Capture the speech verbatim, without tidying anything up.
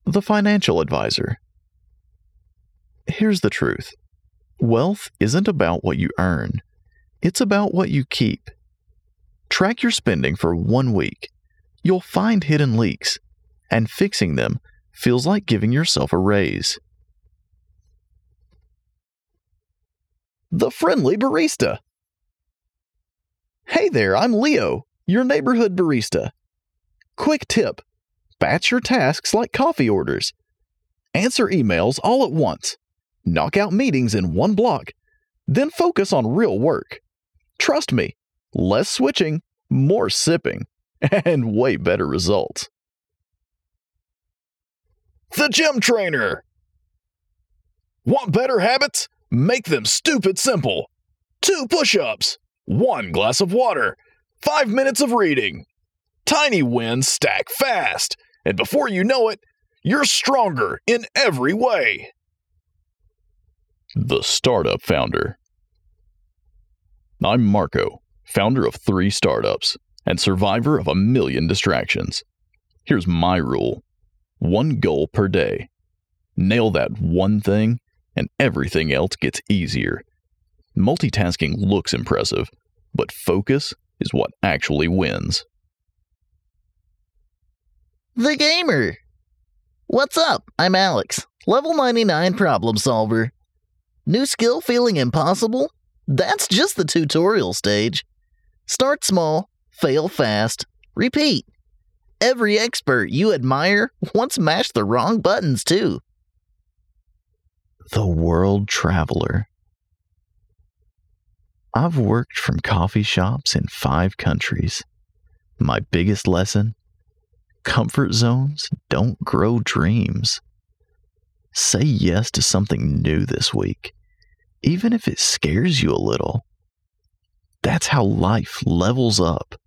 The financial advisor. Here's the truth. Wealth isn't about what you earn. It's about what you keep. Track your spending for one week. You'll find hidden leaks, and fixing them feels like giving yourself a raise. The friendly barista. Hey there, I'm Leo, your neighborhood barista. Quick tip: batch your tasks like coffee orders. Answer emails all at once. Knock out meetings in one block. Then focus on real work. Trust me, less switching, more sipping, and way better results. The gym trainer. Want better habits? Make them stupid simple. Two push-ups, one glass of water, five minutes of reading. Tiny wins stack fast, and before you know it, you're stronger in every way. The startup founder. I'm Marco, founder of three startups and survivor of a million distractions. Here's my rule. One goal per day. Nail that one thing, and everything else gets easier. Multitasking looks impressive, but focus is what actually wins. The gamer. What's up? I'm Alex, level ninety-nine problem solver. New skill feeling impossible? That's just the tutorial stage. Start small, fail fast, repeat. Every expert you admire once mashed the wrong buttons too. The world traveler. I've worked from coffee shops in five countries. My biggest lesson? Comfort zones don't grow dreams. Say yes to something new this week, even if it scares you a little. That's how life levels up.